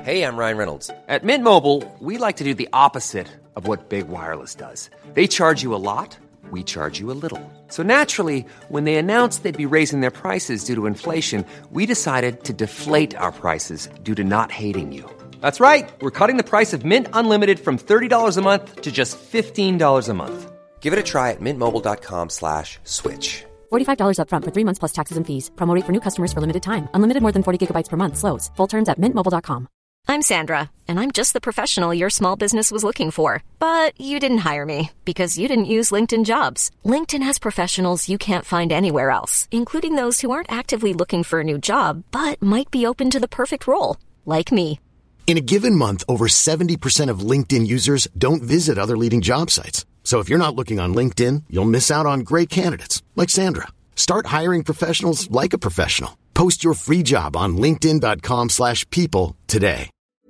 Hey, I'm Ryan Reynolds. At Mint Mobile, we like to do the opposite of what Big Wireless does. They charge you a lot, we charge you a little. So naturally, when they announced they'd be raising their prices due to inflation, we decided to deflate our prices due to not hating you. That's right. We're cutting the price of Mint Unlimited from $30 a month to just $15 a month. Give it a try at mintmobile.com/switch. $45 up front for 3 months plus taxes and fees. Promo rate for new customers for limited time. Unlimited more than 40 gigabytes per month. Slows full terms at mintmobile.com. I'm Sandra, and I'm just the professional your small business was looking for. But you didn't hire me because you didn't use LinkedIn Jobs. LinkedIn has professionals you can't find anywhere else, including those who aren't actively looking for a new job, but might be open to the perfect role, like me. In a given month, over 70% of LinkedIn users don't visit other leading job sites. So if you're not looking on LinkedIn, you'll miss out on great candidates like Sandra. Start hiring professionals like a professional. Post your free job on linkedin.com/people today.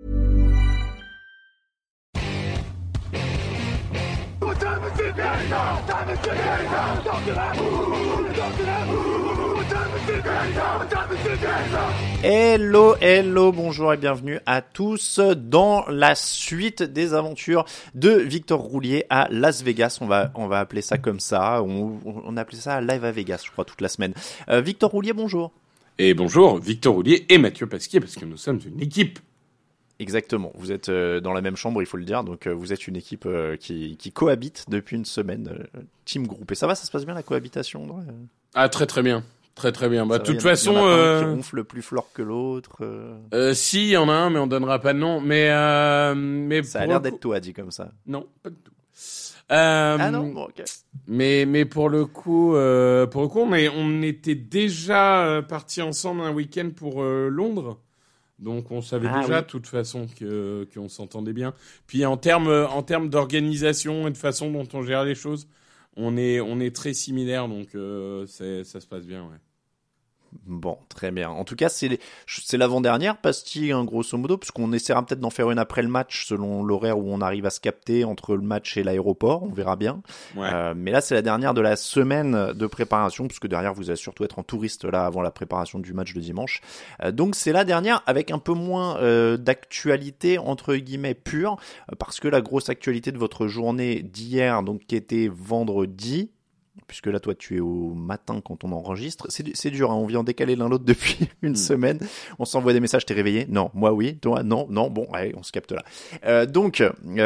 Hello, bonjour et bienvenue à tous dans la suite des aventures de Victor Roulier à Las Vegas. On va appeler ça comme ça. On appelait ça Live à Vegas, je crois, toute la semaine. Victor Roulier, bonjour. Et bonjour, Victor Roulier et Mathieu Pasquier, parce que nous sommes une équipe. Exactement, vous êtes dans la même chambre, il faut le dire, donc vous êtes une équipe qui cohabite depuis une semaine, team groupé. Ça va, ça se passe bien la cohabitation Ah, très très bien. Très très bien. Bah, de toute façon, y en a un qui ronfle plus fort que l'autre. Si, il y en a un, mais on donnera pas de nom. Mais ça a l'air d'être toi dit comme ça. Non, pas du tout. Ah non, bon, ok. Mais pour le coup, on était déjà partis ensemble un week-end pour Londres. Donc on savait déjà de toute façon qu'on s'entendait bien. Puis en termes d'organisation et de façon dont on gère les choses, on est très similaires, donc ça se passe bien, ouais. Bon, très bien. En tout cas, c'est l'avant-dernière pastille, hein, grosso modo, parce qu'on essaiera peut-être d'en faire une après le match, selon l'horaire où on arrive à se capter entre le match et l'aéroport, on verra bien. Ouais. Mais là, c'est la dernière de la semaine de préparation, parce que derrière, vous allez surtout être en touriste là avant la préparation du match de dimanche. Donc, c'est la dernière avec un peu moins d'actualité, entre guillemets, pure, parce que la grosse actualité de votre journée d'hier, donc qui était vendredi, puisque là, toi, tu es au matin quand on enregistre. C'est dur, hein, on vient décaler l'un l'autre depuis une semaine. On s'envoie des messages, t'es réveillé? Non. Moi, oui. Toi, non. Bon, allez, on se capte là. Donc,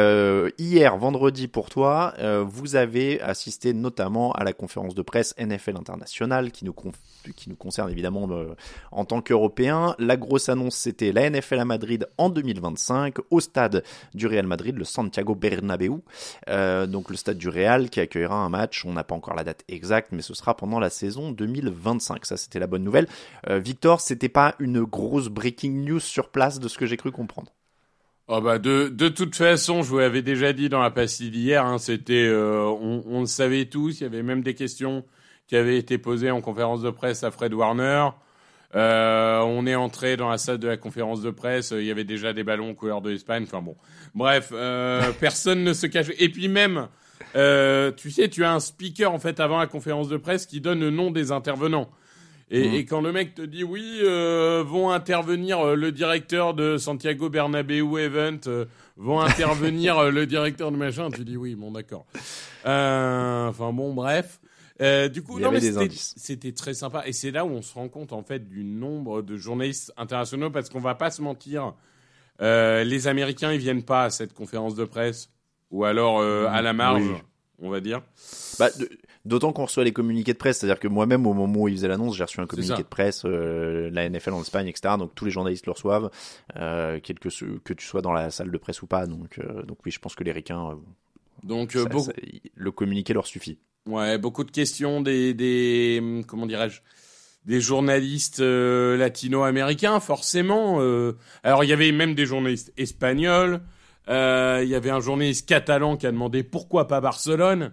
hier, vendredi, pour toi, vous avez assisté notamment à la conférence de presse NFL International, qui nous concerne évidemment en tant qu'Européens. La grosse annonce, c'était la NFL à Madrid en 2025, au stade du Real Madrid, le Santiago Bernabéu. Donc, le stade du Real qui accueillera un match, on n'a pas encore la date exacte, mais ce sera pendant la saison 2025. Ça, c'était la bonne nouvelle. Victor, c'était pas une grosse breaking news sur place de ce que j'ai cru comprendre? Oh bah de toute façon, je vous l'avais déjà dit dans la pastille d'hier, hein, c'était on le savait tous, il y avait même des questions qui avaient été posées en conférence de presse à Fred Warner. On est entré dans la salle de la conférence de presse, il y avait déjà des ballons couleur de l'Espagne, enfin bon. Bref, personne ne se cache. Et puis même tu sais, tu as un speaker en fait avant la conférence de presse qui donne le nom des intervenants. Et quand le mec te dit oui, vont intervenir le directeur de Santiago Bernabéu Event, vont intervenir le directeur de machin, tu dis oui, bon d'accord. Enfin bon, bref. Du coup, non, mais c'était très sympa. Et c'est là où on se rend compte en fait du nombre de journalistes internationaux, parce qu'on va pas se mentir, les Américains ils viennent pas à cette conférence de presse. Ou alors à la marge, on va dire. Bah, d'autant qu'on reçoit les communiqués de presse, c'est-à-dire que moi-même, au moment où ils faisaient l'annonce, j'ai reçu un communiqué de presse, la NFL en Espagne, etc. Donc tous les journalistes le reçoivent, que tu sois dans la salle de presse ou pas. Donc oui, je pense que les ricains, le communiqué leur suffit. Ouais, beaucoup de questions des comment dirais-je, des journalistes latino-américains, forcément. Alors il y avait même des journalistes espagnols. Il y avait un journaliste catalan qui a demandé pourquoi pas Barcelone.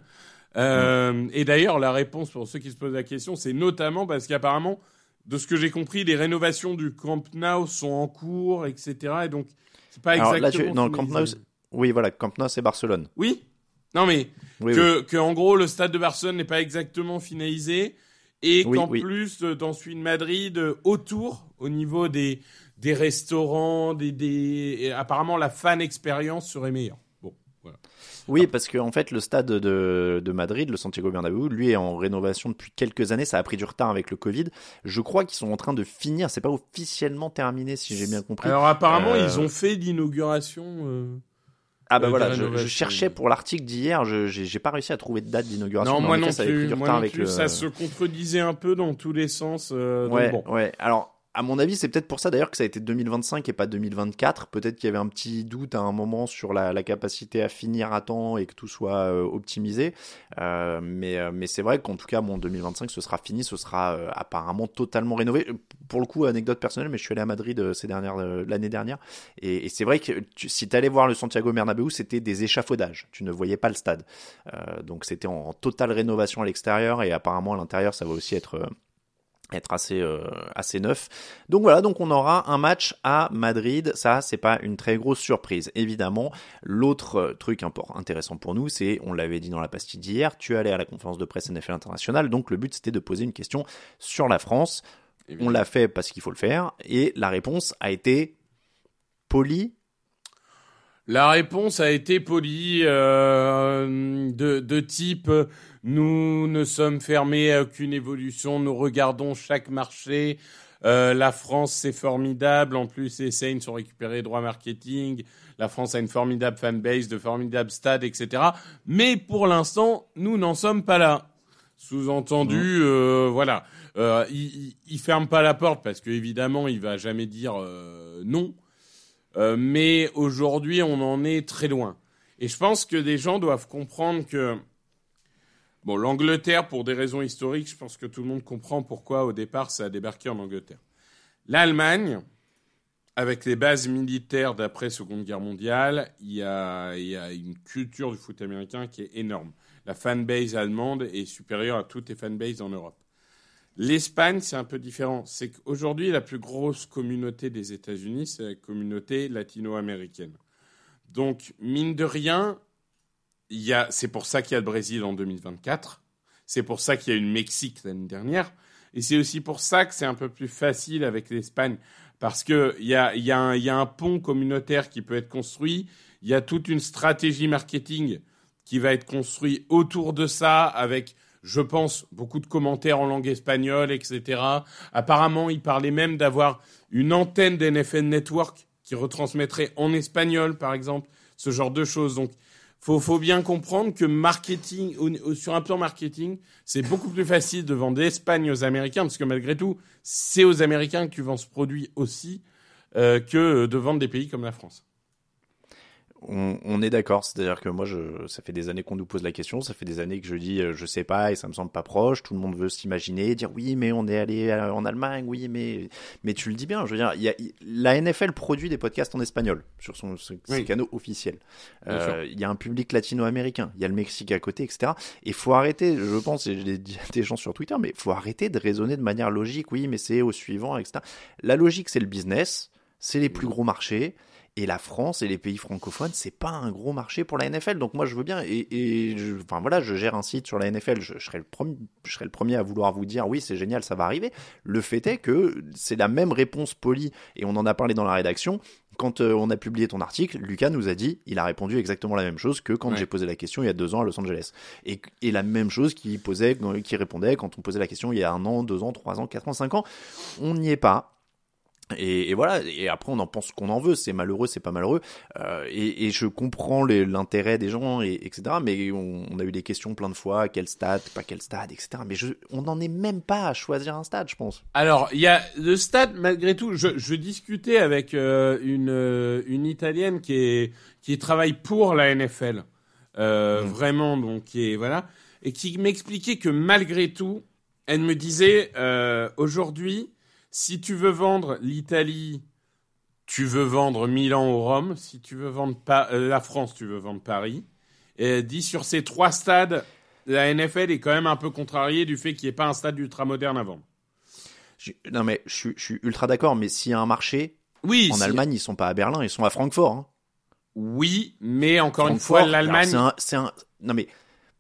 Et d'ailleurs, la réponse pour ceux qui se posent la question, c'est notamment parce qu'apparemment, de ce que j'ai compris, les rénovations du Camp Nou sont en cours, etc. Et donc, c'est pas exactement. Le Camp Nou, oui, voilà, Camp Nou, c'est Barcelone. Oui. Non, mais que en gros, le stade de Barcelone n'est pas exactement finalisé et qu'en plus, dans celui de Madrid, autour, au niveau des des restaurants, et apparemment la fan expérience serait meilleure. Bon, voilà. Oui, parce que en fait, le stade de Madrid, le Santiago Bernabéu, lui est en rénovation depuis quelques années. Ça a pris du retard avec le Covid. Je crois qu'ils sont en train de finir. C'est pas officiellement terminé, si j'ai bien compris. Alors apparemment, ils ont fait l'inauguration. Ah bah voilà, je cherchais pour l'article d'hier. J'ai pas réussi à trouver de date d'inauguration. Non, moi non ça avait pris plus. du retard avec le... Ça se contredisait un peu dans tous les sens. Ouais, donc bon. ouais. Alors. À mon avis, c'est peut-être pour ça d'ailleurs que ça a été 2025 et pas 2024. Peut-être qu'il y avait un petit doute à un moment sur la capacité à finir à temps et que tout soit optimisé. Mais c'est vrai qu'en tout cas, 2025, ce sera fini, ce sera apparemment totalement rénové. Pour le coup, anecdote personnelle, mais je suis allé à Madrid l'année dernière. Et c'est vrai que si tu allais voir le Santiago Bernabéu, c'était des échafaudages. Tu ne voyais pas le stade. Donc c'était en totale rénovation à l'extérieur et apparemment à l'intérieur, ça va aussi être assez neuf. Donc voilà, donc on aura un match à Madrid. Ça, c'est pas une très grosse surprise. Évidemment, l'autre truc intéressant pour nous, c'est, on l'avait dit dans la pastille d'hier, tu allais à la conférence de presse NFL internationale, donc le but c'était de poser une question sur la France. Évidemment. On l'a fait parce qu'il faut le faire, et la réponse a été polie. La réponse a été polie, de type nous ne sommes fermés à aucune évolution, nous regardons chaque marché. La France c'est formidable, en plus les Saints ont récupéré les droits marketing. La France a une formidable fanbase, de formidables stades, etc. Mais pour l'instant, nous n'en sommes pas là. Sous-entendu, voilà, il ferme pas la porte parce que évidemment il va jamais dire non. Mais aujourd'hui, on en est très loin. Et je pense que des gens doivent comprendre que... Bon, l'Angleterre, pour des raisons historiques, je pense que tout le monde comprend pourquoi, au départ, ça a débarqué en Angleterre. L'Allemagne, avec les bases militaires d'après Seconde Guerre mondiale, il y a une culture du foot américain qui est énorme. La fanbase allemande est supérieure à toutes les fanbases en Europe. L'Espagne, c'est un peu différent. C'est qu'aujourd'hui, la plus grosse communauté des États-Unis, c'est la communauté latino-américaine. Donc, mine de rien, c'est pour ça qu'il y a le Brésil en 2024. C'est pour ça qu'il y a eu le Mexique l'année dernière. Et c'est aussi pour ça que c'est un peu plus facile avec l'Espagne. Parce qu'il y a un pont communautaire qui peut être construit. Il y a toute une stratégie marketing qui va être construite autour de ça avec... Je pense, beaucoup de commentaires en langue espagnole, etc. Apparemment, il parlait même d'avoir une antenne d'NFL Network qui retransmettrait en espagnol, par exemple, ce genre de choses. Donc, faut bien comprendre que marketing, sur un plan marketing, c'est beaucoup plus facile de vendre l'Espagne aux Américains, parce que malgré tout, c'est aux Américains que tu vends ce produit aussi, que de vendre des pays comme la France. On est d'accord, c'est-à-dire que moi, ça fait des années qu'on nous pose la question, ça fait des années que je dis je sais pas et ça me semble pas proche, tout le monde veut s'imaginer, dire oui mais on est allé en Allemagne, oui mais tu le dis bien, je veux dire, la NFL produit des podcasts en espagnol sur ses canaux officiels. Il y a un public latino-américain, il y a le Mexique à côté, etc. Et faut arrêter, je pense, et je l'ai dit à des gens sur Twitter, mais faut arrêter de raisonner de manière logique, oui mais c'est au suivant, etc. La logique c'est le business, c'est les plus gros marchés. Et la France et les pays francophones, c'est pas un gros marché pour la NFL. Donc moi, je veux bien. Je gère un site sur la NFL. Je serai le premier à vouloir vous dire oui, c'est génial, ça va arriver. Le fait est que c'est la même réponse polie. Et on en a parlé dans la rédaction. Quand on a publié ton article, Lucas nous a dit, il a répondu exactement la même chose que quand j'ai posé la question il y a 2 ans à Los Angeles. Et la même chose qu'il répondait quand on posait la question il y a 1 an, 2 ans, 3 ans, 4 ans, 5 ans. On n'y est pas. Et voilà, et après on en pense qu'on en veut, c'est malheureux, c'est pas malheureux, et je comprends l'intérêt des gens, etc. Mais on a eu des questions plein de fois, quel stade, pas quel stade, etc. Mais on n'en est même pas à choisir un stade, je pense. Alors, il y a le stade, malgré tout, je discutais avec une Italienne qui travaille pour la NFL, vraiment, donc voilà, et qui m'expliquait que malgré tout, elle me disait aujourd'hui, si tu veux vendre l'Italie, tu veux vendre Milan ou Rome. Si tu veux vendre la France, tu veux vendre Paris. Et dit sur ces 3 stades, la NFL est quand même un peu contrariée du fait qu'il n'y ait pas un stade ultramoderne à vendre. Non mais je suis ultra d'accord, mais s'il y a un marché, Allemagne, ils sont pas à Berlin, ils sont à Francfort. Hein. Oui, mais encore une fois, l'Allemagne... Non mais...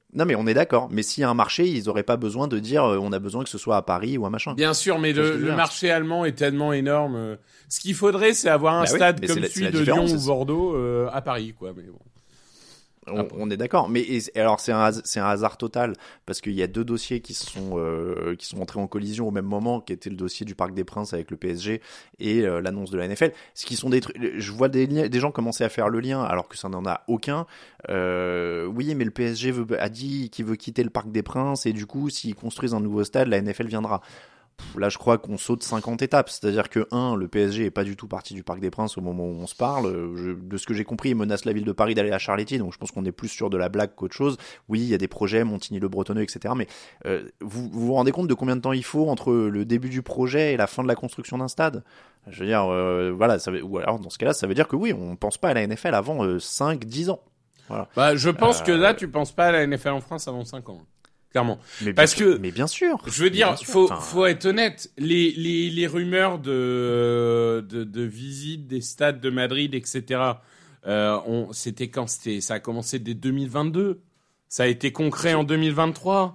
Non, mais on est d'accord. Mais s'il y a un marché, ils auraient pas besoin de dire on a besoin que ce soit à Paris ou à machin. Bien sûr, mais le marché allemand est tellement énorme. Ce qu'il faudrait, c'est avoir un stade comme celui de Lyon ou Bordeaux à Paris, quoi. Mais bon. On est d'accord, mais alors c'est un hasard total parce qu'il y a deux dossiers qui sont entrés en collision au même moment, qui était le dossier du Parc des Princes avec le PSG et l'annonce de la NFL. Ce qui sont des trucs, je vois des gens commencer à faire le lien alors que ça n'en a aucun. Oui, mais le PSG a dit qu'il veut quitter le Parc des Princes et du coup, s'ils construisent un nouveau stade, la NFL viendra. Là, je crois qu'on saute 50 étapes. C'est-à-dire que, le PSG est pas du tout parti du Parc des Princes au moment où on se parle. De ce que j'ai compris, il menace la ville de Paris d'aller à Charletti, donc je pense qu'on est plus sûr de la blague qu'autre chose. Oui, il y a des projets, Montigny-le-Bretonneux, etc. Mais vous rendez compte de combien de temps il faut entre le début du projet et la fin de la construction d'un stade ? Je veux dire, voilà. Ou alors, dans ce cas-là, ça veut dire que oui, on pense pas à la NFL avant 5-10 ans. Voilà. Bah, je pense que là, tu penses pas à la NFL en France avant 5 ans. Clairement. Mais bien sûr. Je veux dire, faut être honnête. Les rumeurs de visite des stades de Madrid, etc. C'était quand? Ça a commencé dès 2022. Ça a été concret en 2023.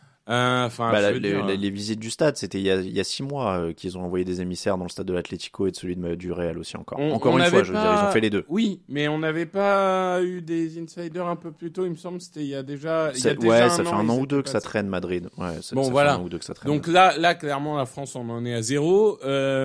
Les visites du stade, c'était il y a 6 mois qu'ils ont envoyé des émissaires dans le stade de l'Atlético et de celui du Real aussi encore. Encore une fois, je veux dire, ils ont fait les deux. Oui, mais on n'avait pas eu des insiders un peu plus tôt, il me semble. C'était il y a déjà. Ça fait un an ou deux que ça traîne Madrid. Ouais, ça fait un an ou deux que ça traîne. Donc là, clairement, la France on en est à 0.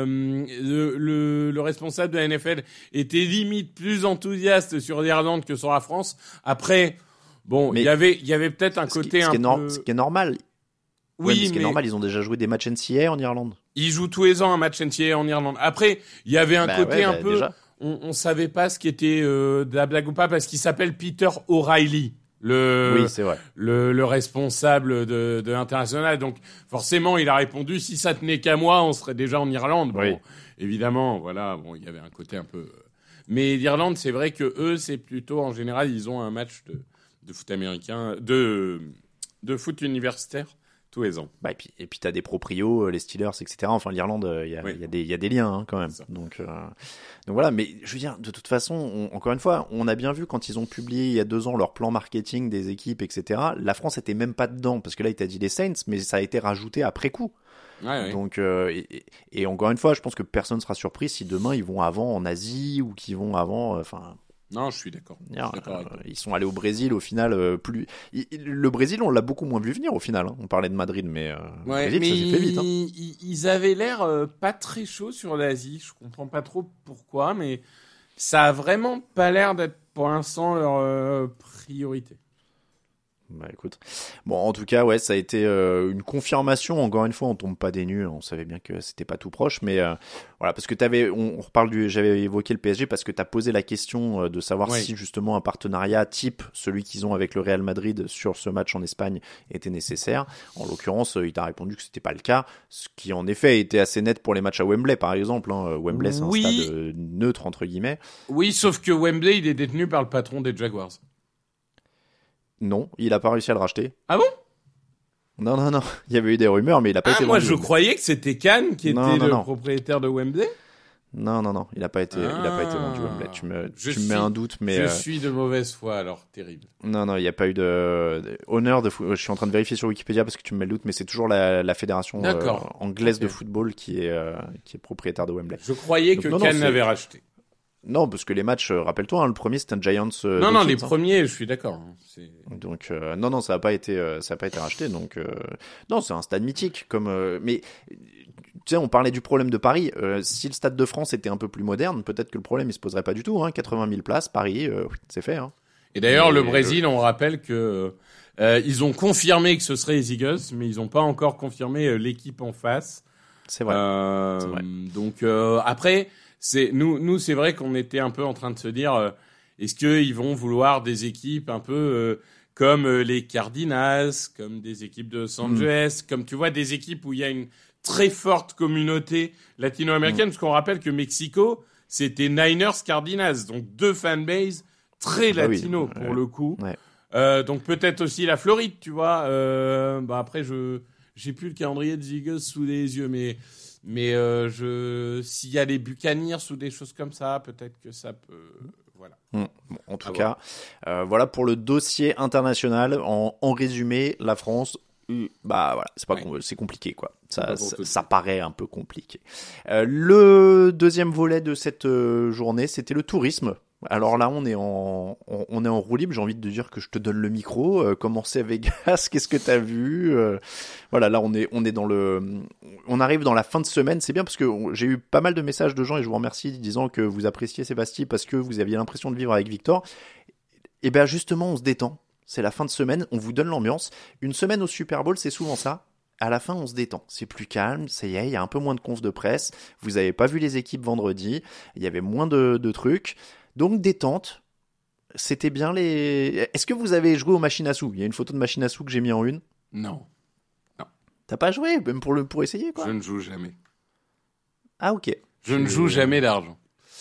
Le responsable de la NFL était limite plus enthousiaste sur l'Irlande que sur la France. Après, bon, il y avait peut-être un côté un peu. Ce qui est normal. Oui, mais ce qui est normal, ils ont déjà joué des matchs NCAA en Irlande. Ils jouent tous les ans un match NCAA en Irlande. Après, il y avait un côté un peu, on savait pas ce qui était de la blague ou pas parce qu'il s'appelle Peter O'Reilly, oui, c'est vrai. le responsable de l'international. Donc forcément, il a répondu si ça tenait qu'à moi, on serait déjà en Irlande. Bon, évidemment, voilà, bon, il y avait un côté un peu. Mais l'Irlande, c'est vrai que eux, c'est plutôt en général, ils ont un match de foot américain, de foot universitaire. Tous les ans. Et puis t'as des proprios, les Steelers, etc. Enfin, l'Irlande, il y a des liens quand même. Donc voilà. Mais je veux dire, de toute façon, encore une fois, on a bien vu quand ils ont publié il y a 2 ans leur plan marketing des équipes, etc. La France était même pas dedans parce que là, il t'a dit les Saints, mais ça a été rajouté après coup. Ouais. Donc et encore une fois, je pense que personne sera surpris si demain ils vont avant en Asie ou qu'ils vont avant. Non, je suis d'accord. Ils sont allés au Brésil au final. Le Brésil, on l'a beaucoup moins vu venir au final. On parlait de Madrid, mais le Brésil, ça s'est fait vite. Ils avaient l'air pas très chauds sur l'Asie. Je comprends pas trop pourquoi, mais ça a vraiment pas l'air d'être pour l'instant leur priorité. Écoute, bon, en tout cas, ouais, ça a été une confirmation. Encore une fois, on tombe pas des nues. On savait bien que c'était pas tout proche, mais voilà, parce que j'avais évoqué le PSG parce que t'as posé la question de savoir si justement un partenariat type celui qu'ils ont avec le Real Madrid sur ce match en Espagne était nécessaire. En l'occurrence, il t'a répondu que c'était pas le cas, ce qui en effet était assez net pour les matchs à Wembley, par exemple. Wembley, c'est un stade neutre entre guillemets. Oui, sauf que Wembley, il est détenu par le patron des Jaguars. Non, il a pas réussi à le racheter. Ah bon ? Non. Il y avait eu des rumeurs, mais il a pas été vendu. Moi, je croyais que c'était Cannes qui était le propriétaire de Wembley. Non. Il a pas été vendu Wembley. Tu me mets un doute, mais. Je suis de mauvaise foi, alors terrible. Non, il n'y a pas eu de honneur de foot. Je suis en train de vérifier sur Wikipédia parce que tu me mets le doute, mais c'est toujours la fédération anglaise de football qui est propriétaire de Wembley. Je croyais que Cannes l'avait racheté. Non, parce que les matchs, rappelle-toi, le premier c'était un Giants. Non, les premiers, je suis d'accord. Donc non, ça a pas été racheté. Donc non, c'est un stade mythique. Mais tu sais, on parlait du problème de Paris. Si le Stade de France était un peu plus moderne, peut-être que le problème il se poserait pas du tout. 80 000 places, Paris, c'est fait. Et d'ailleurs, le Brésil, on rappelle que ils ont confirmé que ce serait les Eagles, mais ils n'ont pas encore confirmé l'équipe en face. C'est vrai. Donc après. Nous c'est vrai qu'on était un peu en train de se dire est-ce qu'ils vont vouloir des équipes un peu comme les Cardinals, comme des équipes de Los Angeles, comme tu vois des équipes où il y a une très forte communauté latino-américaine, parce qu'on rappelle que Mexico c'était Niners Cardinals, donc 2 fanbases très latino pour le coup. Ouais. Donc peut-être aussi la Floride, tu vois. Après j'ai plus le calendrier des Eagles sous les yeux, mais s'il y a les Buccaneers ou des choses comme ça, peut-être que ça peut. Voilà. Bon, en tout cas, voilà pour le dossier international. En résumé, la France, bah voilà, c'est pas c'est compliqué quoi. Ça paraît un peu compliqué. Le deuxième volet de cette journée, c'était le tourisme. Alors là, on est en roue libre. J'ai envie de te dire que je te donne le micro. Comment c'est à Vegas? Qu'est-ce que t'as vu? Voilà, là, on arrive dans la fin de semaine. C'est bien parce que j'ai eu pas mal de messages de gens et je vous remercie disant que vous appréciez Sébastien parce que vous aviez l'impression de vivre avec Victor. Et ben justement, on se détend. C'est la fin de semaine. On vous donne l'ambiance. Une semaine au Super Bowl, c'est souvent ça. À la fin, on se détend. C'est plus calme. Ça y est, il y a un peu moins de confs de presse. Vous avez pas vu les équipes vendredi. Il y avait moins de trucs. Donc détente, c'était bien les... Est-ce que vous avez joué aux machines à sous? Il y a une photo de machine à sous que j'ai mis en une. Non. T'as pas joué, même pour essayer quoi? Je ne joue jamais. Ah ok. Je ne joue jamais d'argent.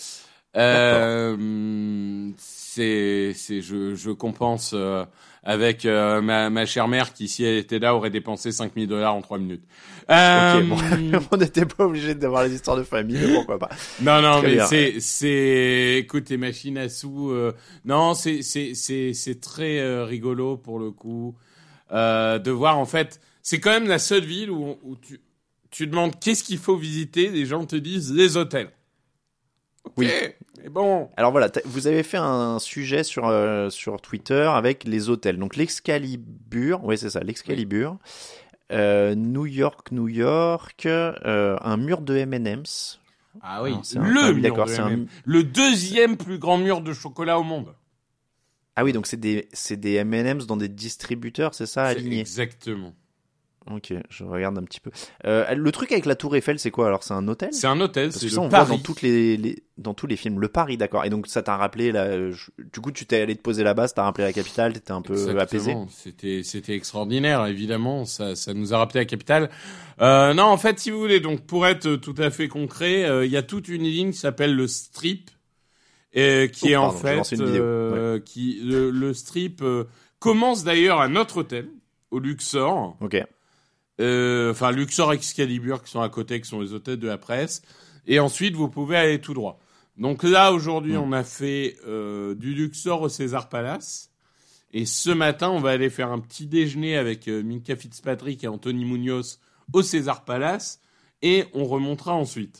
Je compense avec ma chère mère qui, si elle était là, aurait dépensé $5,000 en 3 minutes. Ok, bon, on n'était pas obligé d'avoir les histoires de famille, mais pourquoi pas. Non, très mais écoute, les machines à sous, non, c'est très rigolo pour le coup, de voir en fait, c'est quand même la seule ville où tu demandes qu'est-ce qu'il faut visiter, les gens te disent les hôtels. Oui. Mais bon. Alors voilà, vous avez fait un sujet sur Twitter avec les hôtels. Donc l'Excalibur, oui c'est ça, l'Excalibur, New York, un mur de M&M's. Ah oui, Alors, mur de M&M's. Le deuxième plus grand mur de chocolat au monde. Ah oui, donc c'est des M&M's dans des distributeurs, c'est ça, alignés? Exactement. Ok, je regarde un petit peu. Le truc avec la Tour Eiffel, c'est quoi alors? C'est un hôtel? C'est un hôtel, parce c'est que ça, le on Paris. voit dans tous les films. Le Paris, d'accord. Et donc ça t'a rappelé du coup, tu t'es allé te poser là-bas, ça t'a rappelé la capitale, t'étais un peu apaisé. C'était extraordinaire, évidemment. Ça nous a rappelé la capitale. Non, en fait, si vous voulez, donc pour être tout à fait concret, il y a toute une ligne qui s'appelle le Strip, qui est en fait le Strip commence d'ailleurs à notre hôtel au Luxor. Ok. Enfin Luxor, Excalibur qui sont à côté, qui sont les hôtels de la presse, et ensuite vous pouvez aller tout droit. Donc là aujourd'hui on a fait du Luxor au César Palace, et ce matin on va aller faire un petit déjeuner avec Minka Fitzpatrick et Anthony Munoz au César Palace, et on remontera ensuite.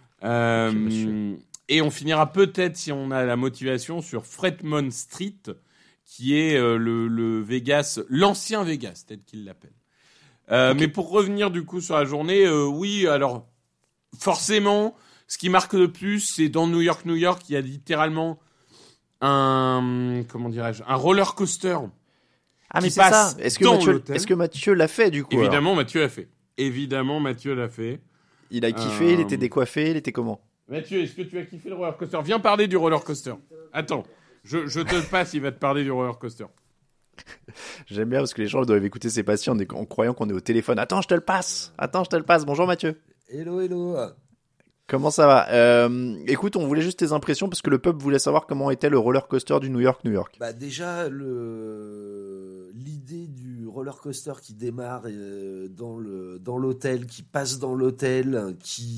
Et on finira peut-être, si on a la motivation, sur Fremont Street, qui est le Vegas, l'ancien Vegas tel qu'il l'appelle. Mais pour revenir du coup sur la journée, oui, alors forcément, ce qui marque le plus, c'est dans New York, il y a littéralement un roller coaster. Ah mais c'est ça. Est-ce que Mathieu l'a fait du coup? Évidemment, Mathieu l'a fait. Il a kiffé, il était décoiffé, il était comment? Mathieu, est-ce que tu as kiffé le roller coaster? Viens parler du roller coaster. Attends, je te le passe, il va te parler du roller coaster. J'aime bien parce que les gens doivent écouter ces patients en croyant qu'on est au téléphone. Attends, je te le passe. Bonjour Mathieu. Hello. Comment ça va? Écoute, on voulait juste tes impressions parce que le peuple voulait savoir comment était le roller coaster du New York. Bah déjà, l'idée du roller coaster qui démarre dans l'hôtel, qui passe dans l'hôtel,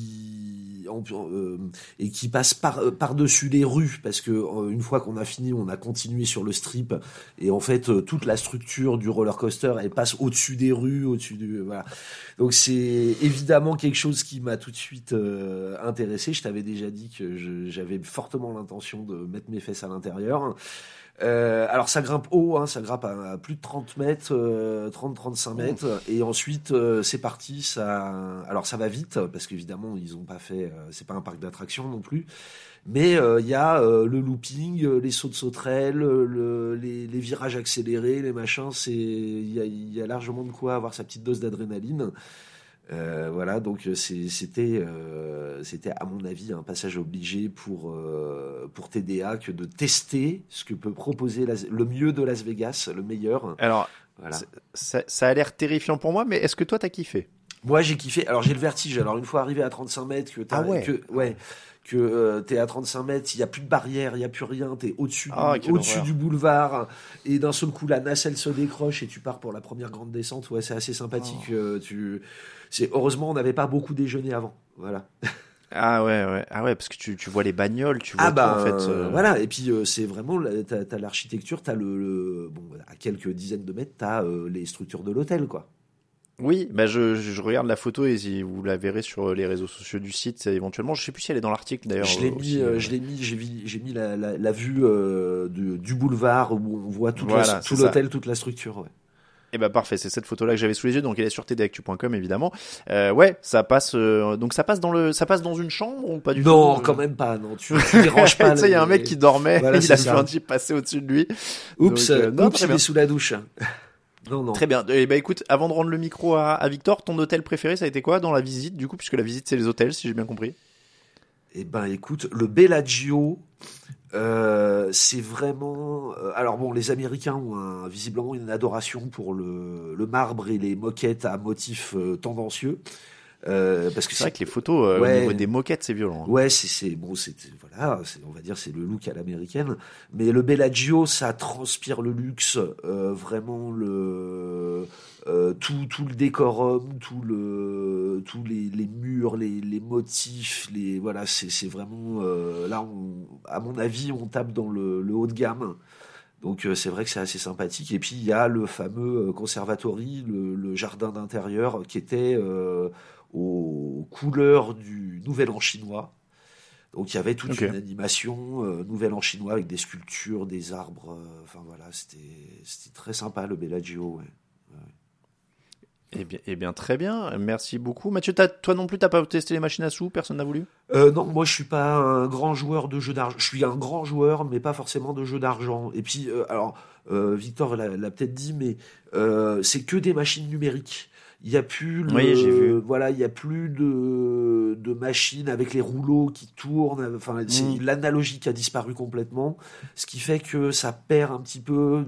et qui passe par-dessus les rues, parce que une fois qu'on a fini, on a continué sur le strip, et en fait toute la structure du roller coaster, elle passe au-dessus des rues, voilà. Donc c'est évidemment quelque chose qui m'a tout de suite intéressé. Je t'avais déjà dit que j'avais fortement l'intention de mettre mes fesses à l'intérieur. Alors ça grimpe haut, hein, ça grimpe à plus de 30 mètres, 30-35 mètres, et ensuite c'est parti. Alors ça va vite parce qu'évidemment ils ont pas fait, c'est pas un parc d'attractions non plus, mais il y a le looping, les sauts de sauterelles, les virages accélérés, les machins. Il y a largement de quoi avoir sa petite dose d'adrénaline. Voilà, donc c'était à mon avis un passage obligé pour TDA que de tester ce que peut proposer le mieux de Las Vegas, le meilleur. Alors, voilà. Ça a l'air terrifiant pour moi, mais est-ce que toi t'as kiffé? Moi j'ai kiffé. Alors j'ai le vertige. Alors une fois arrivé à 35 mètres, que t'es à 35 mètres, il y a plus de barrière, il y a plus rien, t'es au-dessus du boulevard, et d'un seul coup la nacelle se décroche et tu pars pour la première grande descente. Ouais, c'est assez sympathique. Heureusement on n'avait pas beaucoup déjeuné avant. Voilà. Ah ouais. Ah ouais, parce que tu vois les bagnoles, tu vois tout, en fait. Voilà. Et puis c'est vraiment, t'as l'architecture, t'as bon, à quelques dizaines de mètres, t'as les structures de l'hôtel, quoi. Oui, bah je regarde la photo et si vous la verrez sur les réseaux sociaux du site, éventuellement. Je sais plus si elle est dans l'article d'ailleurs. J'ai mis la vue du boulevard où on voit tout l'hôtel, toute la structure. Ouais. Et bah parfait, c'est cette photo-là que j'avais sous les yeux, donc elle est sur tdactu.com évidemment. Ouais, ça passe. Donc ça passe dans une chambre ou pas du tout? Non, quand même pas. Non, tu déranges pas. Tu sais, il y a un mec qui dormait, voilà, il a vu un type passer au-dessus de lui. Oups, donc, il est sous la douche. Non. Très bien. Eh ben écoute, avant de rendre le micro à Victor, ton hôtel préféré, ça a été quoi dans la visite, du coup, puisque la visite c'est les hôtels, si j'ai bien compris. Eh ben écoute, le Bellagio, c'est vraiment. Alors bon, les Américains ont visiblement une adoration pour le marbre et les moquettes à motifs tendancieux. Parce que c'est vrai que les photos au niveau des moquettes c'est violent. Ouais, on va dire c'est le look à l'américaine, mais le Bellagio ça transpire le luxe, vraiment tout le décorum, tous les murs, les motifs, voilà, c'est vraiment là à mon avis on tape dans le haut de gamme. Donc c'est vrai que c'est assez sympathique. Et puis il y a le fameux conservatory, le jardin d'intérieur qui était aux couleurs du Nouvel An chinois. Donc il y avait toute une animation Nouvel An chinois avec des sculptures, des arbres. Enfin voilà, c'était très sympa le Bellagio. Ouais. Eh bien, très bien. Merci beaucoup. Mathieu, toi non plus, t'as pas testé les machines à sous? Personne n'a voulu? Non, moi je suis pas un grand joueur de jeux d'argent. Je suis un grand joueur, mais pas forcément de jeux d'argent. Et puis, Victor l'a peut-être dit, mais c'est que des machines numériques. Il y a plus j'ai vu. Voilà, il y a plus de machines avec les rouleaux qui tournent. Enfin, l'analogique a disparu complètement, ce qui fait que ça perd un petit peu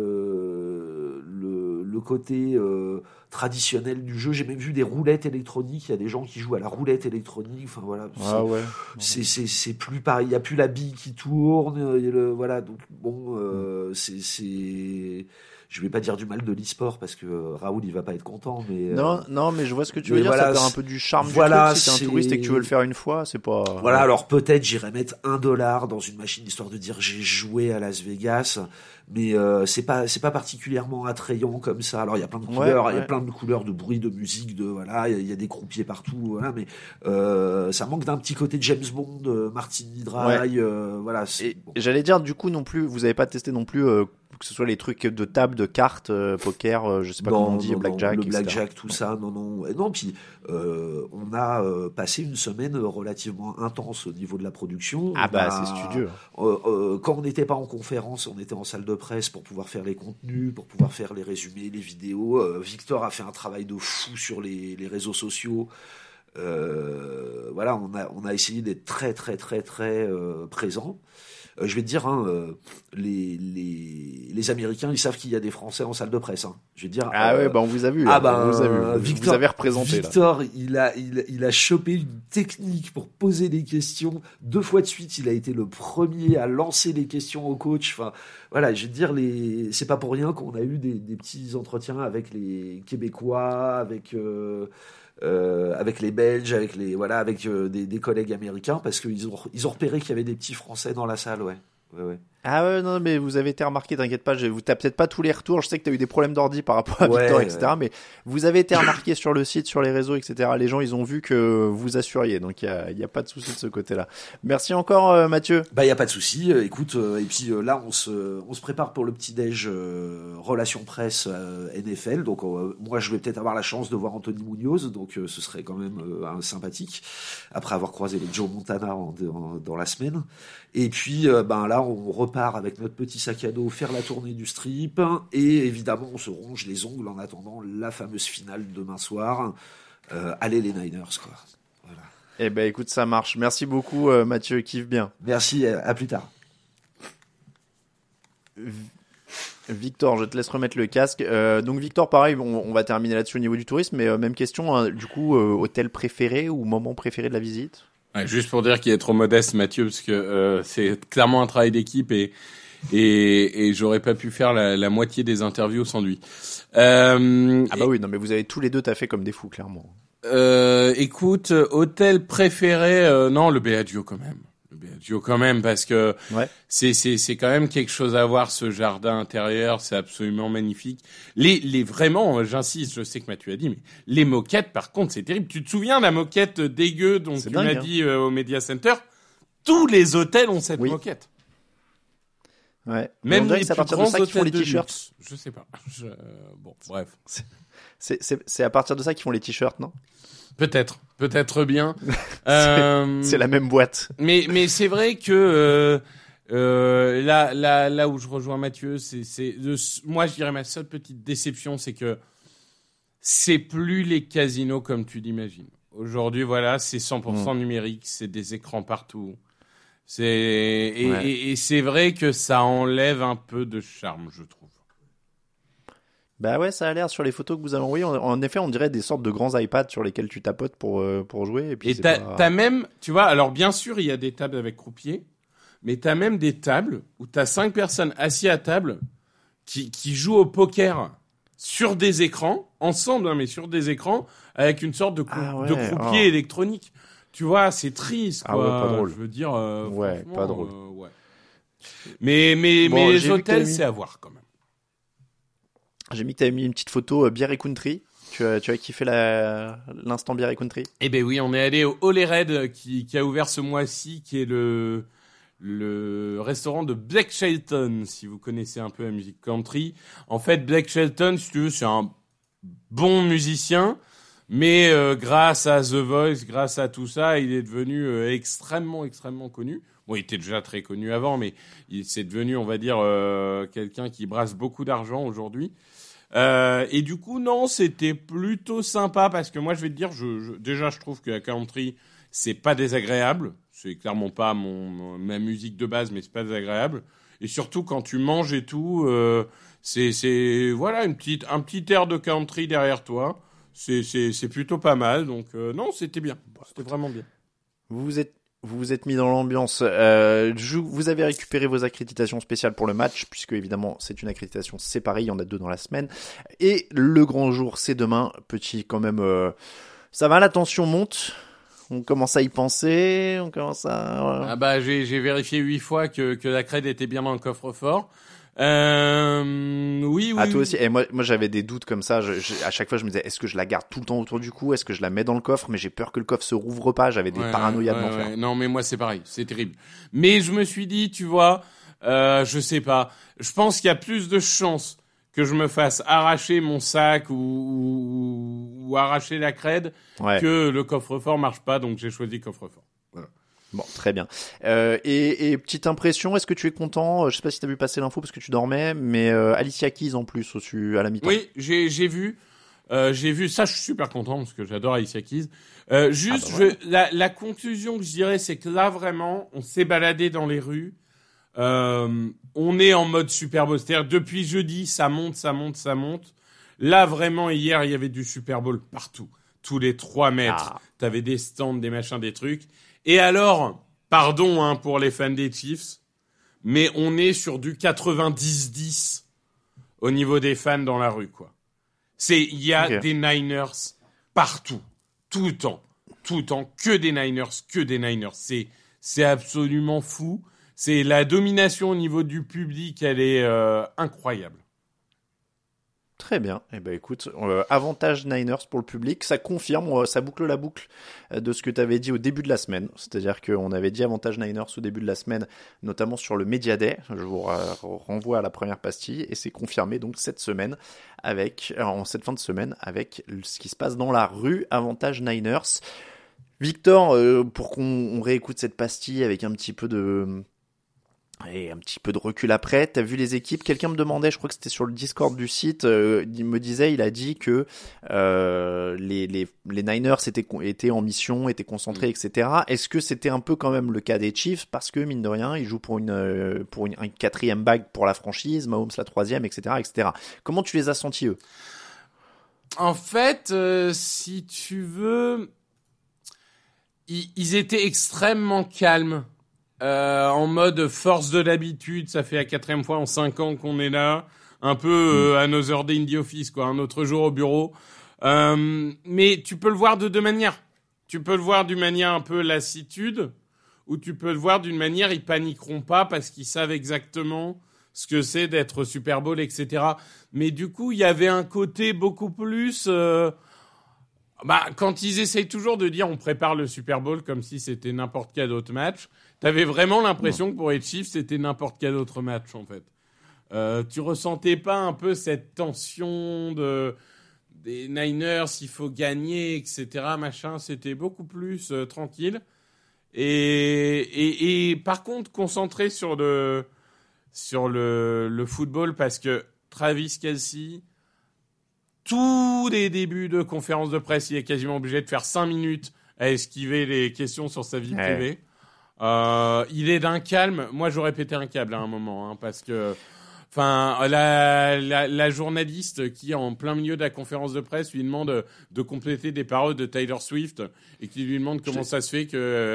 le côté traditionnel du jeu. J'ai même vu des roulettes électroniques. Il y a des gens qui jouent à la roulette électronique. Enfin voilà. C'est plus pareil. Il y a plus la bille qui tourne. Voilà. Donc bon, c'est. Je vais pas dire du mal de l'e-sport parce que Raoul il va pas être content, mais non, mais je vois ce que tu veux dire. Ça perd un peu du charme du truc. Si t'es un touriste et que tu veux le faire une fois, c'est pas. Voilà, alors peut-être j'irais mettre $1 dans une machine histoire de dire j'ai joué à Las Vegas, mais c'est pas particulièrement attrayant comme ça. Alors il y a plein de couleurs, il y a plein de couleurs, de bruit, de musique, voilà, il y a des croupiers partout, voilà, mais ça manque d'un petit côté James Bond, Martini Dry, voilà. Et j'allais dire du coup non plus, vous avez pas testé non plus. Que ce soit les trucs de table, de cartes, poker, je sais pas comment on dit, blackjack, le etc. blackjack, tout ça, non. Et non, puis on a passé une semaine relativement intense au niveau de la production. C'est studieux. Quand on n'était pas en conférence, on était en salle de presse pour pouvoir faire les contenus, pour pouvoir faire les résumés, les vidéos. Victor a fait un travail de fou sur les réseaux sociaux. Voilà, on a essayé d'être très très très très présent. Je vais te dire, les Américains, ils savent qu'il y a des Français en salle de presse. Je vais te dire. On vous a vu. On vous a vu. Victor, vous avez représenté. Victor, là. il a chopé une technique pour poser des questions 2 fois de suite. Il a été le premier à lancer les questions au coach. Enfin, voilà, je vais te dire, c'est pas pour rien qu'on a eu des petits entretiens avec les Québécois, avec les Belges, avec des collègues américains, parce qu'ils ont repéré qu'il y avait des petits Français dans la salle, ouais. Ah ouais, non, mais vous avez été remarqué, t'inquiète pas, t'as peut-être pas tous les retours, je sais que t'as eu des problèmes d'ordi par rapport à Victor, etc., mais vous avez été remarqué sur le site, sur les réseaux, etc., les gens, ils ont vu que vous assuriez, donc il y a pas de souci de ce côté-là. Merci encore, Mathieu. Il y a pas de souci, écoute, et puis là, on se prépare pour le petit-déj relations presse NFL, donc moi, je vais peut-être avoir la chance de voir Anthony Munoz, donc ce serait quand même sympathique, après avoir croisé les Joe Montana dans la semaine. Et puis, là, on repart avec notre petit sac à dos faire la tournée du strip. Et évidemment, on se ronge les ongles en attendant la fameuse finale demain soir. Allez les Niners, quoi. Voilà. Eh ben, écoute, ça marche. Merci beaucoup, Mathieu. Kiffe bien. Merci, à plus tard. Victor, je te laisse remettre le casque. Donc Victor, pareil, on va terminer là-dessus au niveau du tourisme, mais même question, hein, du coup, hôtel préféré ou moment préféré de la visite? Ouais, juste pour dire qu'il est trop modeste, Mathieu, parce que c'est clairement un travail d'équipe et j'aurais pas pu faire la moitié des interviews sans lui. Oui, non, mais vous avez tous les deux taffé comme des fous, clairement. Écoute, hôtel préféré, non, le Bellagio quand même. Le Bellagio quand même, parce que c'est quand même quelque chose à voir, ce jardin intérieur, c'est absolument magnifique. Vraiment, j'insiste, je sais que Mathieu a dit, mais les moquettes, par contre, c'est terrible. Tu te souviens de la moquette dégueu dont tu m'as dit au Media Center? Tous les hôtels ont cette moquette. Ouais. Même les c'est à plus partir de grands ça qu'ils font les hôtels de t-shirts. luxe. Je sais pas. Bon, bref. C'est à partir de ça qu'ils font les t-shirts, non? Peut-être bien. C'est la même boîte. Mais c'est vrai que là où je rejoins Mathieu, moi je dirais ma seule petite déception, c'est que c'est plus les casinos comme tu l'imagines. Aujourd'hui, voilà, c'est 100% numérique, c'est des écrans partout. Et c'est vrai que ça enlève un peu de charme, je trouve. Bah ouais, ça a l'air sur les photos que vous avez envoyées. En effet, on dirait des sortes de grands iPads sur lesquels tu tapotes pour jouer. Et puis t'as même, tu vois, alors bien sûr, il y a des tables avec croupier, mais t'as même des tables où t'as 5 personnes assises à table qui jouent au poker sur des écrans, ensemble, hein, mais sur des écrans, avec une sorte de croupier électronique. Tu vois, c'est triste, quoi. Ah ouais, pas drôle. Je veux dire, pas drôle. Ouais. Mais les hôtels, c'est à voir, quand même. J'ai mis que tu avais mis une petite photo bière et country. Tu as kiffé l'instant bière et country? Eh ben oui, on est allé au Holy Red qui a ouvert ce mois-ci, qui est le restaurant de Blake Shelton, si vous connaissez un peu la musique country. En fait, Blake Shelton, si tu veux, c'est un bon musicien, mais grâce à The Voice, grâce à tout ça, il est devenu extrêmement connu. Bon, il était déjà très connu avant, mais c'est devenu, on va dire, quelqu'un qui brasse beaucoup d'argent aujourd'hui. Et du coup, non, c'était plutôt sympa parce que moi, je vais te dire, déjà, je trouve que la country, c'est pas désagréable. C'est clairement pas ma musique de base, mais c'est pas désagréable. Et surtout, quand tu manges et tout, c'est voilà, un petit air de country derrière toi. C'est plutôt pas mal. Donc, non, c'était bien. C'était vraiment bien. Vous vous êtes mis dans l'ambiance. Vous avez récupéré vos accréditations spéciales pour le match, puisque évidemment c'est une accréditation séparée, il y en a 2 dans la semaine. Et le grand jour, c'est demain. Petit quand même, ça va, la tension monte. On commence à y penser, on commence à... Ah bah j'ai vérifié 8 fois que la crède était bien dans le coffre-fort. Oui. Ah, toi aussi. Et moi j'avais des doutes comme ça. À chaque fois je me disais, est-ce que je la garde tout le temps autour du cou? Est-ce que je la mets dans le coffre? Mais j'ai peur que le coffre se rouvre pas. J'avais des paranoïas de l'enfer. Non, mais moi c'est pareil, c'est terrible. Mais je me suis dit, tu vois, je sais pas. Je pense qu'il y a plus de chances que je me fasse arracher mon sac ou arracher la crède que le coffre-fort marche pas. Donc j'ai choisi coffre-fort. Voilà. Bon, très bien. Et petite impression, est-ce que tu es content? Je sais pas si tu as vu passer l'info parce que tu dormais, mais Alicia Keys en plus à la mi-temps. Oui, j'ai vu. J'ai vu ça, je suis super content parce que j'adore Alicia Keys. La conclusion que je dirais, c'est que là vraiment, on s'est baladé dans les rues. On est en mode Super Bowl. C'est-à-dire, depuis jeudi, ça monte. Là, vraiment, hier, il y avait du Super Bowl partout. Tous les 3 mètres. T'avais des stands, des machins, des trucs. Et alors, pardon, pour les fans des Chiefs, mais on est sur du 90-10 au niveau des fans dans la rue, quoi. Il y a des Niners partout. Tout le temps. Que des Niners. C'est absolument fou. C'est la domination au niveau du public, elle est incroyable. Très bien. Eh ben écoute, avantage Niners pour le public, ça confirme, ça boucle la boucle de ce que tu avais dit au début de la semaine. C'est-à-dire qu'on avait dit avantage Niners au début de la semaine, notamment sur le Media Day. Je vous renvoie à la première pastille et c'est confirmé donc cette semaine en cette fin de semaine avec ce qui se passe dans la rue, avantage Niners. Victor, pour qu'on réécoute cette pastille avec un petit peu de recul après, t'as vu les équipes? Quelqu'un me demandait, je crois que c'était sur le Discord du site, il a dit que les Niners étaient en mission, étaient concentrés, etc. Est-ce que c'était un peu quand même le cas des Chiefs? Parce que mine de rien, ils jouent pour une 4e bague pour la franchise, Mahomes la 3e, etc. Comment tu les as sentis, eux? En fait, si tu veux, ils étaient extrêmement calmes. En mode force de l'habitude, ça fait la 4e fois en 5 ans qu'on est là, un peu Another Day in the Office, quoi, un autre jour au bureau. Mais tu peux le voir de deux manières. Tu peux le voir d'une manière un peu lassitude, ou tu peux le voir d'une manière ils paniqueront pas parce qu'ils savent exactement ce que c'est d'être Super Bowl, etc. Mais du coup, il y avait un côté beaucoup plus... quand ils essayent toujours de dire on prépare le Super Bowl comme si c'était n'importe quel autre match, t'avais vraiment l'impression que pour les Chiefs, c'était n'importe quel autre match, en fait. Tu ressentais pas un peu cette tension des Niners, il faut gagner, etc., machin, c'était beaucoup plus tranquille. Et par contre, concentré sur le football, parce que Travis Kelce, tous les débuts de conférence de presse, il est quasiment obligé de faire 5 minutes à esquiver les questions sur sa vie privée. Il est d'un calme. Moi, j'aurais pété un câble à un moment, parce que... Enfin, la journaliste qui, en plein milieu de la conférence de presse, lui demande de compléter des paroles de Taylor Swift et qui lui demande comment ça se fait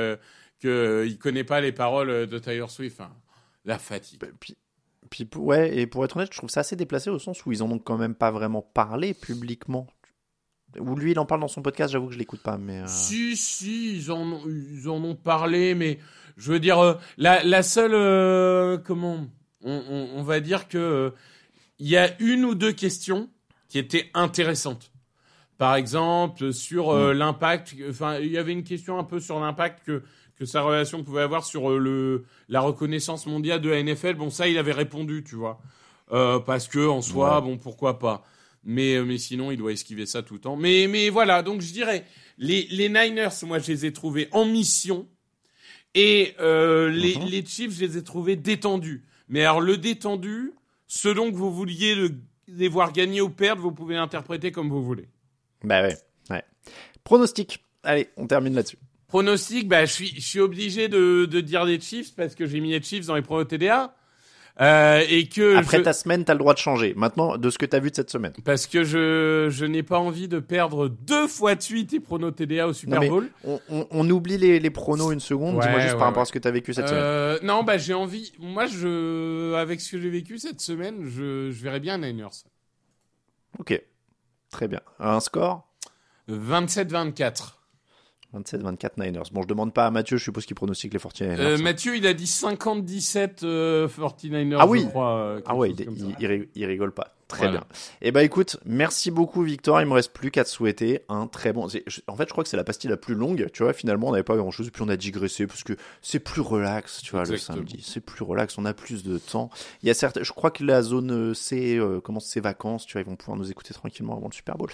qu'il connaît pas les paroles de Taylor Swift. Enfin, la fatigue. Puis, ouais, et pour être honnête, je trouve ça assez déplacé au sens où ils en ont quand même pas vraiment parlé publiquement. Ou lui, il en parle dans son podcast, j'avoue que je l'écoute pas, mais... Si, ils en ont parlé, mais je veux dire, la seule... On va dire que il y a une ou deux questions qui étaient intéressantes. Par exemple, sur l'impact. Enfin, il y avait une question un peu sur l'impact que sa relation pouvait avoir sur la reconnaissance mondiale de la NFL. Bon, ça, il avait répondu, tu vois, parce que en soi, bon, pourquoi pas. Mais sinon, il doit esquiver ça tout le temps. Mais voilà. Donc, je dirais les Niners, moi, je les ai trouvés en mission, et les Chiefs, je les ai trouvés détendus. Mais alors, le détendu, selon que vous vouliez les voir gagner ou perdre, vous pouvez l'interpréter comme vous voulez. Bah ouais. Pronostic. Allez, on termine là-dessus. Pronostic, je suis obligé de dire les Chiefs parce que j'ai mis les Chiefs dans les pronos TDA. Et que après ta semaine, t'as le droit de changer. Maintenant, de ce que t'as vu de cette semaine. Parce que je n'ai pas envie de perdre 2 fois de suite les pronos TDA au Super Bowl. On oublie les pronos une seconde. Dis-moi juste par rapport à ce que t'as vécu cette semaine. Non, j'ai envie. Moi, avec ce que j'ai vécu cette semaine, je verrais bien Niners. Ok. Très bien. Un score ? 27-24. 27-24 Niners. Bon, je demande pas à Mathieu, je suppose qu'il pronostique les 49ers. Mathieu, il a dit 50-17 49ers, ah oui. je crois. Il rigole pas. Très bien. Eh ben, écoute, merci beaucoup, Victor. Il me reste plus qu'à te souhaiter un très bon... En fait, je crois que c'est la pastille la plus longue. Tu vois, finalement, on n'avait pas grand chose. Et puis, on a digressé parce que c'est plus relax, tu vois, exactement. Le samedi. C'est plus relax. On a plus de temps. Il y a je crois que la zone C commence ses vacances. Tu vois, ils vont pouvoir nous écouter tranquillement avant le Super Bowl.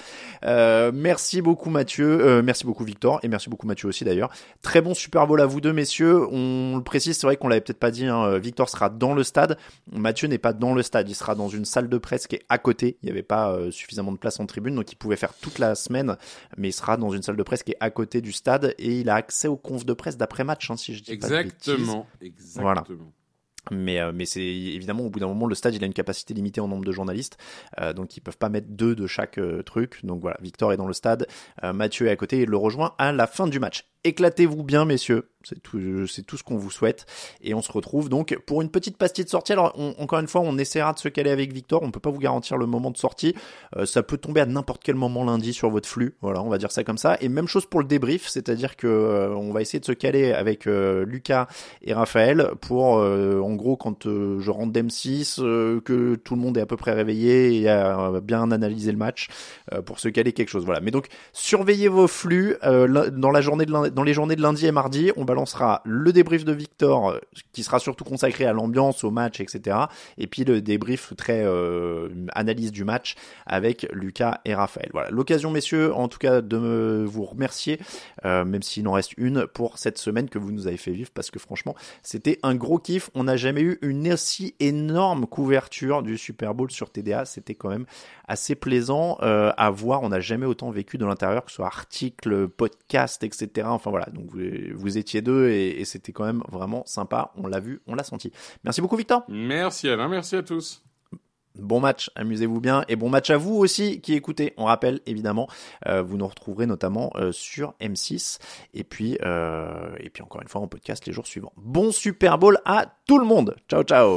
Merci beaucoup, Mathieu. Merci beaucoup, Victor. Et merci beaucoup, Mathieu aussi, d'ailleurs. Très bon Super Bowl à vous deux, messieurs. On le précise, c'est vrai qu'on l'avait peut-être pas dit. Victor sera dans le stade. Mathieu n'est pas dans le stade. Il sera dans une salle de presse qui est à côté, il n'y avait pas suffisamment de place en tribune, donc il pouvait faire toute la semaine, mais il sera dans une salle de presse qui est à côté du stade et il a accès aux confs de presse d'après-match, si je dis pas de bêtises. Exactement. Voilà. Mais c'est évidemment, au bout d'un moment, le stade il a une capacité limitée en nombre de journalistes, donc ils peuvent pas mettre 2 de chaque truc. Donc voilà, Victor est dans le stade, Mathieu est à côté et il le rejoint à la fin du match. Éclatez-vous bien, messieurs. C'est tout ce qu'on vous souhaite. Et on se retrouve donc pour une petite pastille de sortie. Alors, encore une fois, on essaiera de se caler avec Victor. On peut pas vous garantir le moment de sortie. Ça peut tomber à n'importe quel moment lundi sur votre flux. Voilà, on va dire ça comme ça. Et même chose pour le débrief. C'est-à-dire que on va essayer de se caler avec Lucas et Raphaël pour, en gros, quand je rentre d'M6, que tout le monde est à peu près réveillé et a bien analysé le match, pour se caler quelque chose. Voilà. Mais donc, surveillez vos flux dans les journées de lundi et mardi. On balancera le débrief de Victor qui sera surtout consacré à l'ambiance, au match, etc. Et puis le débrief très analyse du match avec Lucas et Raphaël. Voilà, l'occasion, messieurs, en tout cas de vous remercier, même s'il en reste une, pour cette semaine que vous nous avez fait vivre, parce que franchement c'était un gros kiff. On n'a jamais eu une aussi énorme couverture du Super Bowl sur TDA. C'était quand même assez plaisant à voir. On n'a jamais autant vécu de l'intérieur, que ce soit articles, podcasts, etc. Enfin voilà, donc vous étiez deux et c'était quand même vraiment sympa. On l'a vu, on l'a senti. Merci beaucoup, Victor. Merci Alain, merci à tous. Bon match, amusez-vous bien, et bon match à vous aussi qui écoutez. On rappelle évidemment, vous nous retrouverez notamment sur M6 et puis encore une fois en podcast les jours suivants. Bon Super Bowl à tout le monde. Ciao ciao.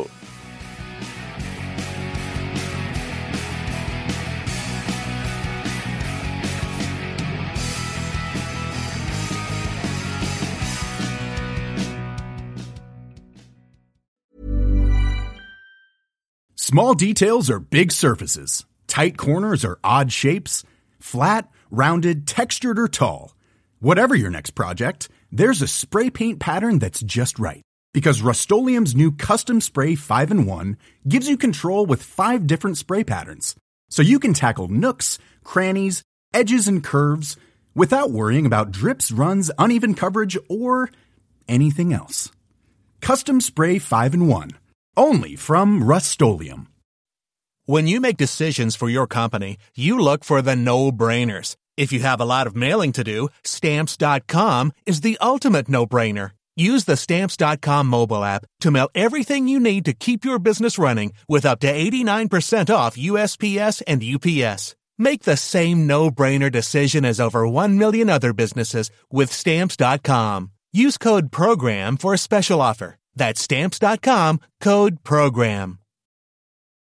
Small details are big surfaces. Tight corners are odd shapes. Flat, rounded, textured, or tall. Whatever your next project, there's a spray paint pattern that's just right. Because Rust-Oleum's new Custom Spray 5-in-1 gives you control with 5 different spray patterns. So you can tackle nooks, crannies, edges, and curves without worrying about drips, runs, uneven coverage, or anything else. Custom Spray 5-in-1. Only from Rust-Oleum. When you make decisions for your company, you look for the no-brainers. If you have a lot of mailing to do, Stamps.com is the ultimate no-brainer. Use the Stamps.com mobile app to mail everything you need to keep your business running with up to 89% off USPS and UPS. Make the same no-brainer decision as over 1 million other businesses with Stamps.com. Use code PROGRAM for a special offer. That's Stamps.com, code PROGRAM.